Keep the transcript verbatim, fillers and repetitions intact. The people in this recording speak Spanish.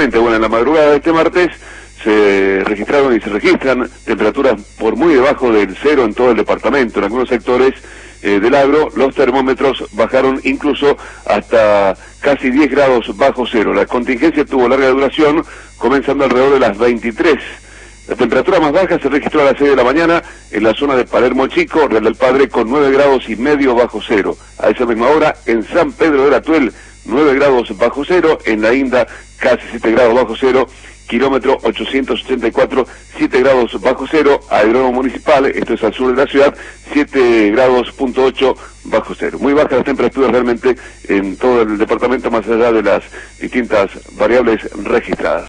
exactamente, bueno, en la madrugada de este martes se registraron y se registran temperaturas por muy debajo del cero en todo el departamento. En algunos sectores eh, del agro los termómetros bajaron incluso hasta casi diez grados bajo cero. La contingencia tuvo larga duración, comenzando alrededor de las veintitrés. La temperatura más baja se registró a las seis de la mañana en la zona de Palermo Chico, Real del Padre, con nueve grados y medio bajo cero. A esa misma hora, en San Pedro del Atuel, nueve grados bajo cero, en La Inda, casi siete grados bajo cero, kilómetro ochocientos ochenta y cuatro, siete grados bajo cero, aeródromo municipal, esto es al sur de la ciudad, siete grados punto ocho bajo cero. Muy bajas las temperaturas realmente en todo el departamento, más allá de las distintas variables registradas.